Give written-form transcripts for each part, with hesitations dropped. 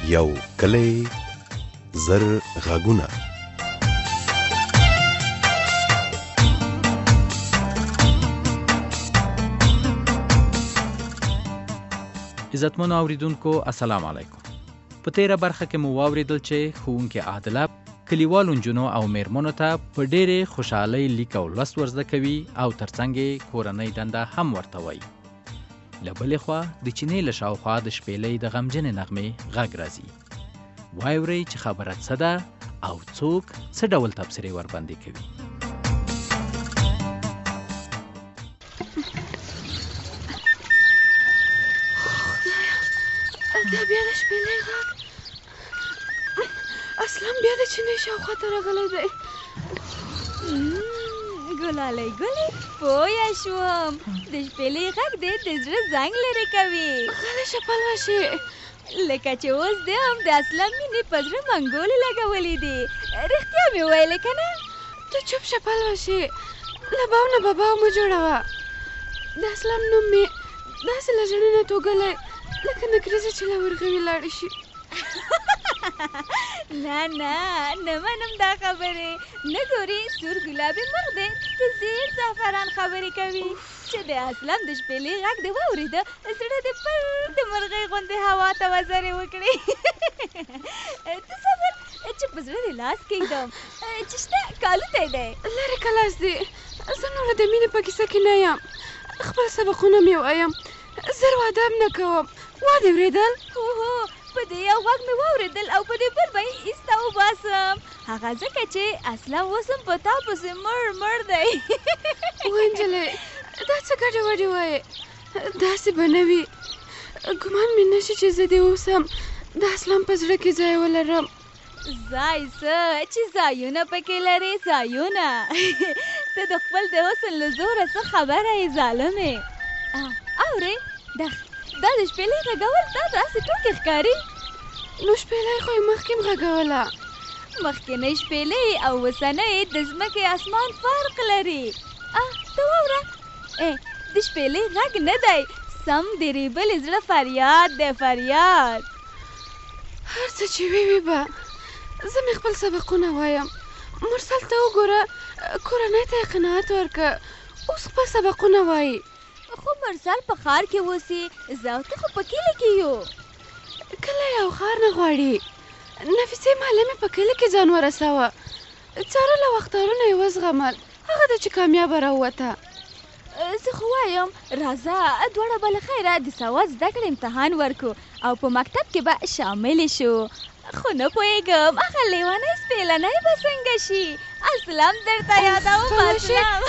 یو کلی زر غږونه. عزتمنو اوریدونکو السلام علیکم. په تیره برخه کې مو واوریدل چې ښوونکې عادله کلیوالو نجونو او میرمنو ته په ډېرې خوشحالۍ لیک او لوست ور زده کوي او ترڅنګ یې کورنۍ دنده هم ورته وایي. له بلې خوا د چینې له شاوخوا د شپېلۍ د غمجنې نغمې غږ راځي. واورئ چې خبره څه ده او څوک څه ډول تبصرې ورباندې کوي. دا بیا د شپېلۍ غږ اصلا بیا د چینې شاوخوا ته راغلی دی. ګلالۍ ګلې پوه شوم، د شپېلۍ غږ دی د زړه زنګ لرې کوي. غلی شه پلوه شي، لکه چې اوس دی هم د اصلا مینې په زړه منګولې لګولې دي. رښتیا مې ویلې که نه؟ ته چوپ شه پلوه شي، له باو نه به باو مه جوړوه. د اسلام نوم مې داسې له زړه نه توږلی لکه نکریزه چې له ورغوي لاړې شي. نه نه منم دا خبرې. نه ګورې سور ګلابي مخ دی د زیر زعفران خبرې کوي چې د اسلام د شپېلۍ غږ دی واورېده زړه دې پر د مرغۍ غوندې هوا ته وزرې وکړې. ته صبر چې په زړه دې لاس کېږدم چې شته کالو ته دی لرې که لاس دی. زه نوره د مینې په کیسه کې نه یم، خپل سبقونه مې وایم، زر واده هم نه کوم. واده اورېدل؟ هو په دې یو غږ مې واورېدل او په دې بل به یې ایسته وباسم. هغه ځکه چې اصلا اوس هم په تا پسې مړ دی. ونجلې دا څه ګډې وډې وایې؟ داسې به نه وي. ګمان مې نه شي چې زه دې اوس هم د اسلام په زړه کې ځای ولرم. ځای څه چې ځایونه پکې لرې، ځایونه. ته د خپل د حسن له زوره څه خبره یې ظالمې. اورې دا د شپېلۍ غږول تا داسې ټوکې ښکاري. نو شپېلۍ خو یې مخکې م غږوله. مخکینۍ شپېلۍ او اوسنۍ د ځمکې اسمان فرق لري. ته واوره، د شپېلۍ غږ نه دی، سم د ریبلې زړه فریاد دی، فریاد. هر څه چې وي به زه مې خپل سبقونه وایم. مرسل ته وګوره، کورنۍ ته یې قناعت ورکړه، اوس خپل سبقونه وایي. خو مرسل په ښار کې اوسي، زه او ته خو په کلي کې یو. کلی او ښار نه غواړي. نفیسې معلمې په کلي کې ځان ورسوه. څاره له وختارونه یې وزغمل، هغه ده چې کامیابه راووته. زه خو وایم راځه دواړه به له خیره د سواد زده کړې امتحان ورکو او په مکتب کې به شاملې شو. خو نه پوهېږم هغه لیونی سپېلنی به څنګه شي. اسلام درته یادوم اسلام.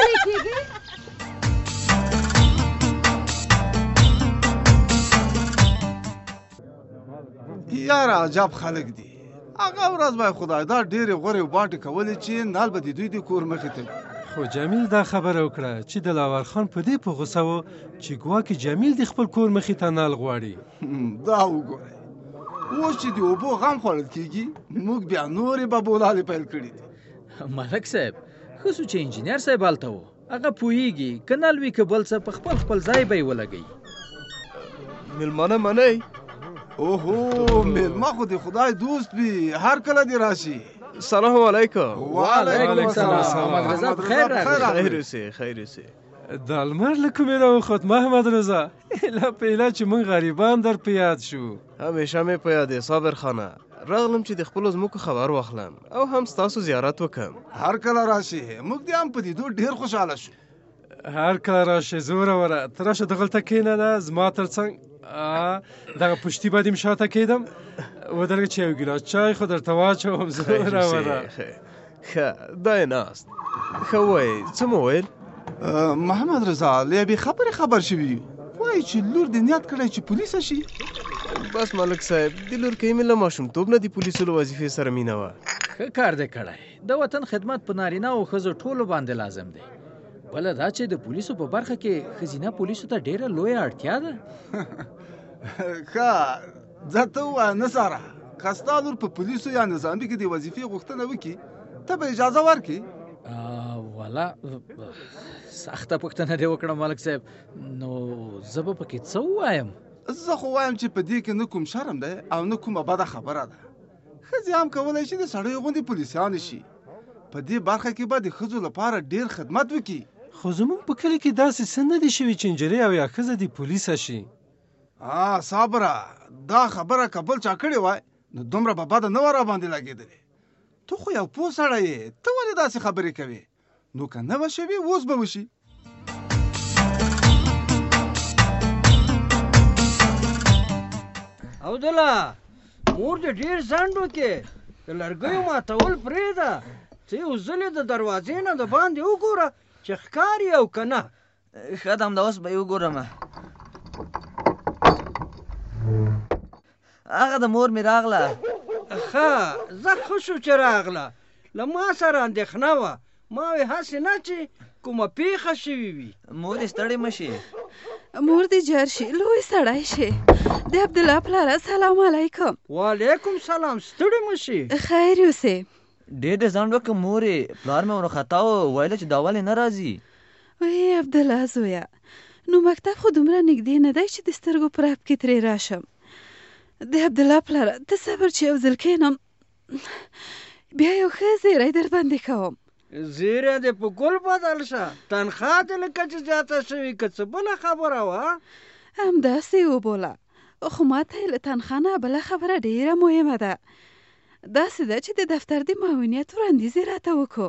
یاره عجب خلک دي. هغه ورځ به خدای دا ډېرې غورې باټې کولې چې نال به د دوی د کور مخې ته. خو جمیل دا خبره وکړه چې دلاور خان په دې په غوسه و چې ګواکې جمیل د خپل کور مخې ته نال غواړي. دا وګورئ، اوس چې د اوبو غم خوړل کېږي موږ بیا نورې ببولالې پیل کړي دي. ملک صاحب ښه سو چې انجینر صاحب هلته و، هغه پوهېږي که نل وي که بل څه په خپل ځای به یې ولګوي. مېلمانه منئ؟ اوهو مېلمه خو د خدای دوست وي، هر کله دې راشي. سلام علیکم. وعلیکم السلام. محمد رضا بخیر راغلی. خیر اوسې. د لمر له کومې راوخوت محمد رضا؟ ایله په ایله چې موږ غریبان در په یاد شو. همیشه مې په یاد یې صابر خانه. راغلم چې د خپلو ځمکو خبر واخلم او هم ستاسو زیارت وکړم. هر کله راشي، موږ دې هم په لیدو ډېر خوشحاله شو. هر کله راشي زوروره، ته راشه دغلته کښېنه زما تر څنګ. دغه پشتي به دې م شاته کېدم، ودرېږه چې یو ګیلاس چای خو درته واچوم. زوروره ښه دا یې ناست. ښه وایي څه مو ویل؟ محمد رضا له یوې خبرې خبر شوي یو، وایي چې لور دې نیت کړی چې پولیسه شي. بس ملک صاحب د لورکۍ مې له ماشومتوب نه د پولیسو له وظیفې سره مینه وه. ښه کار دی کړی. د وطن خدمت په نارینه او ښځو ټولو باندې لازم دی. بله دا چې د پولیسو په برخه کې ښځینه پولیسو ته ډېره لویه اړتیا ده. ښه ځه ته ووایه نثاره، که ستا لور په پولیسو یا نظامي کې د وظیفې غوښتنه وکړي ته به اجازه ورکړې؟ والا سخته پوښتنه دې وکړه ملک صاحب، نو زه به پکې څه ووایم؟ زه خو وایم چې په دې کې نه کوم شرم دی او نه کومه بده خبره ده. ښځې هم کولی شي د سړیو غوندې پولیسیانې شي. په دې برخه کې به د ښځو لپاره ډېر خدمت وکړي. خو زموږ په کلي کې داسې څه نه دي شوي چې نجلۍ او یا ښځه دې پولیسه شي. صابره، دا خبره که بل چا کړې وای نو دومره به بده نه وه راباندې لګېدلې. ته خو یو پوه سړی یې، ته ولې داسې خبرې کوې؟ نو که نه به شوي اوس به وشي. عبدالله، مور دې ډېر ځنډ وکړې، د لرګیو ماتول پرېږده، څه یو ځلې د دروازې نه د باندې وګوره چې ښکاري او که نه. ښه ده، همدا اوس به یې وګورم. هغه د مور مې راغله. ښه، زه ښه شو چې راغله. له ما سره اندېښنه وه، ما وې هسې نه چې کومه پیښه شوې وي. مور دې ستړې مه شي. مور دې جار شي، لوی سړی شي. د عبدالله پلاره سلام علیکم. وعلیکم سلام، ستړې مه شي. خیر یوسې. ډېر دې ځنډ وکړه مورې، پلار مې ورخطا و، ویله چې دا ولې نه راځي. وی عبدالله زویه، نو مکتب خو دومره نږدې نه دی چې د سترګو په رپ کې ترې راشم. د عبدالله پلاره ته صبر چې یو ځل کښېنم، بیا یو ښه زیری در باندې کوم. زیری دې په ګل بدل شه. تنخوا دې لکه چې زیاته شوي، که څه بله خبره وه همداسې وبوله. خو ما ته یې له تنخوا نه بله خبره ډېره مهمه ده. داسې ده چې د دفتر د معاونیت وړاندیز یې راته وکړو.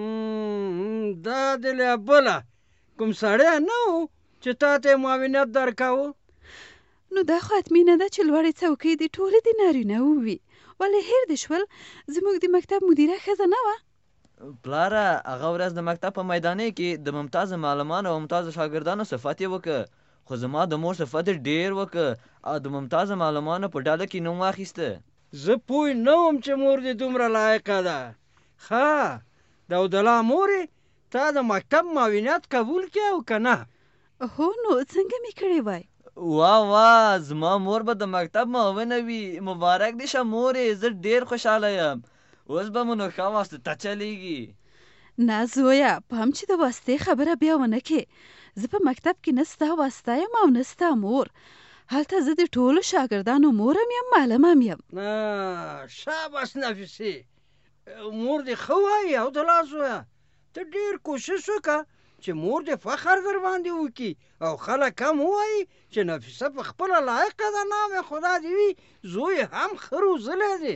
دا دې له بله کوم سړی نه و چې تا ته یې معاونیت درکاوه؟ نو دا خو حتمي نه ده چې لوړې څوکۍ دې ټولې د نارینه ووي. ولې هېر دې شول زموږ د مکتب مدیره ښځه نه وه؟ پلاره، هغه ورځ د مکتب په میدانۍ کې د ممتازه معلمانو او ممتازه شاګردانو صفت یې وکړه، خو زما د مور صفت یې ډېر وکړه او د ممتازه معلمانو په ډله کې نوم واخیسته. زه پوه نه وم چې مور دې دومره لایقه ده. ښه، د عبدالله مورې تا د مکتب معاونیت قبول کړې او که نه؟ هو، نو څنګه مې کړې وای؟ واه، زما مور به د مکتب معاونه وي. مبارک دې شه مورې، زه ډېر خوشحاله یم. اوس به مو نو ښه واسطه چلیږي. نه زویه، پام چې د واسطې خبره بیا ونه کې. زه په مکتب کې نه ستا واسطه یم او نه ستا مور. هلته زه د ټولو شاګردانو مورم یم، معلم هم یم. شاباس نفیسې، مور دې ښه وایي. عبدالله زویه، ته ډېر کوشش وکړه چې مور دې فخر در باندې وکړي او خلک هم ووایي چې نفیسه په خپله لایقه ده. نام یې خدا دې وي، زوی هم ښه روزلی دی.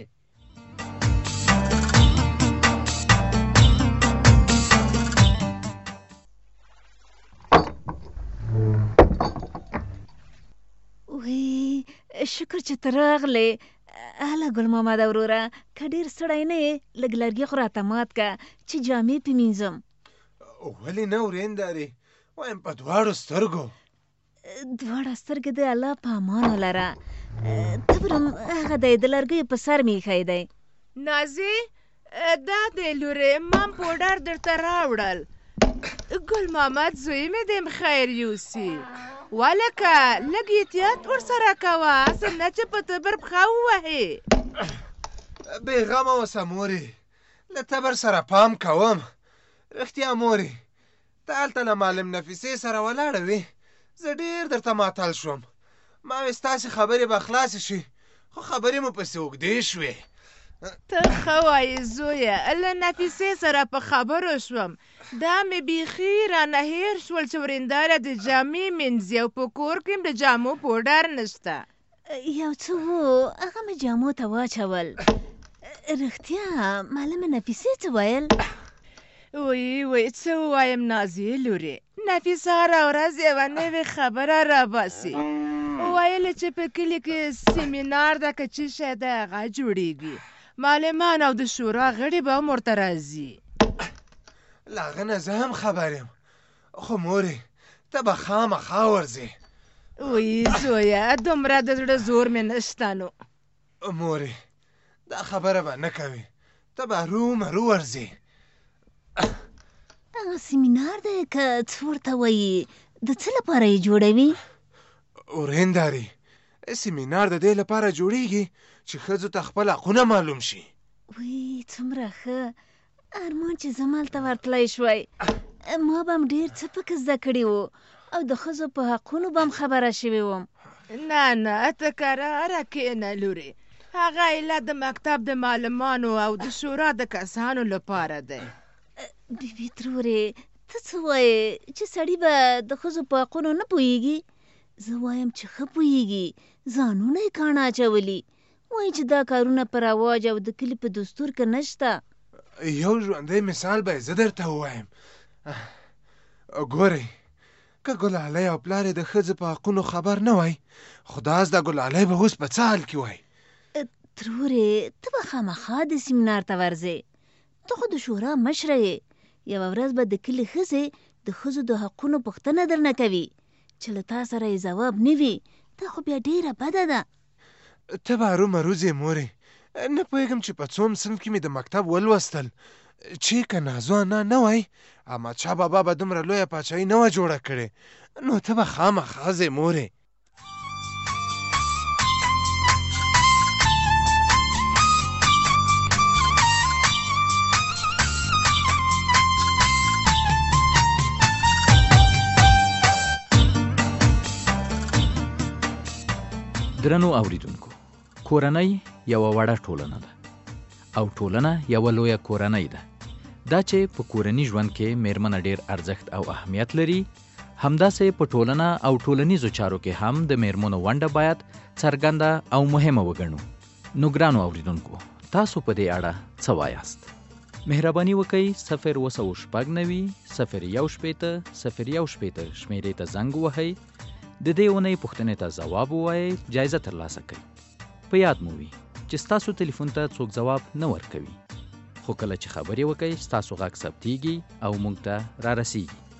وی شکر چې ته راغلې. هله ګل محمده وروره، که ډېر ستړی نه یې لږ لرګي خو راته مات که چې جامې پې مینځم. ولې نه ورېندارې، وایم په دواړو سترګو. دواړه سترګې د الله په امان ولره. تبرم هغه دی د لرګیو په سر مې ایښی دی. نازې، دا دی لورې، مام پوډر درته راوړل. ګل محمد زوی مې دې خیر یوسي. ولکه لږ احتیاط ورسره کوه، څنګه چې په تبر پښه ووهې. بېغمه اوسه مورې، له تبر سره پام کوم. رښتیا مورې، ته هلته له معلم نفیسې سره ولاړه وې، زه ډېر درته معطل شوم. ما وې ستاسې خبرې به خلاصې شي، خو خبرې مو پسې اوږدې شوې. ته ښه وایې زویه، له نفیسې سره په خبرو شوم. دا مې بیخي رانه هېر شول چې ورېنداره د جامې مینځي او په کور کې د جامو پوډر نشته. یو څه و، هغه مې جامو ته واچول. رښتیا معلمه نفیسې څه ویل؟ وی څه ووایم نازیې لورې، نفیسه هره ورځ یوه نوې خبره راباسي. ویلې چې په کلي کې سیمینار ده که څه شی ده هغه جوړېږي. معلمان او د شورا غړي به هم ورته راځي. له هغه نه زه هم خبر یم، خو مورې ته به خامخا ورځې. وی زویه، دومره د زړه زور مې نشته. نو مورې دا خبره به نه کوې، ته به هرومرو ورځې. هغه سیمینار دی که څه ورته وایي، د څه لپاره یې جوړوي؟ ورېندارې، سیمینار د دې لپاره جوړیږي چې ښځو ته خپل حقونه معلوم شي. وی څومره ښه ارمان چې زه مالته ورتلی شوی. ما به هم ډېر څه پکې زده کړي وو او د ښځو په حقونو به هم خبره شوې وم. نه ته کراره کښېنه لورې. هغه ایله د مکتب د معلمانو او د شورا د کسانو لپاره دی. بیبي ترورې ته څه وایې چې سړي به د ښځو په حقونو نه پوهېږي؟ زه وایم چې ښه پوهېږي، ځانونه یې کاڼه اچولي. وایي چې دا کارونه په رواج او د کلي په دستور کې نشته. یو ژوندی مثال به زه درته ووایم. ګورئ، که ګلالۍ او پلار یې د ښځې په حقونو خبر نه وای، خو داس دا ګلالۍ به اوس په څه حال کې وای؟ ترورې ته به خامخا د سیمینار ته ورځې. ته خو د شورا مشره یې. یوه ورځ به د کلي ښځې د ښځو د حقونو پوښتنه درنه کوي چې له تا سره یې ځواب نه وي. دا خو بیا ډېره بده ده. ته به ارومروز یې مورې. نه پوهېږم چې په څوم صنف کې مې د مکتب ولوستل چې که نازو انا نه وای، احمدشاه بابا به دومره لویه پاچاهي نه وه جوړه کړې. نو ته به خامخا ځې مورې. درنو اوریدونکو، کورنۍ یوه وړه ټولنه ده او ټولنه یوه لویه کورنۍ ده. دا چې په کورني ژوند کې میرمنه ډیر ارزښت او اهمیت لري، همداسې په ټولنه او ټولنیزو چارو کې هم د میرمنو ونډه باید څرګنده او مهمه وګڼو. نو ګرانو اوریدونکو، تاسو په دې اړه څه وایاست؟ مهرباني وکئ 02690 015 شمیرې ته زنګ ووهئ. د دې اونۍ پوښتنې ته ځواب ووایئ، جایزه ترلاسه کړئ. په یاد مو وي چې ستاسو تلیفون ته څوک ځواب نه ورکوي، خو کله چې خبرې وکئ ستاسو غږ ثبتیږي او موږ ته را رسیږي.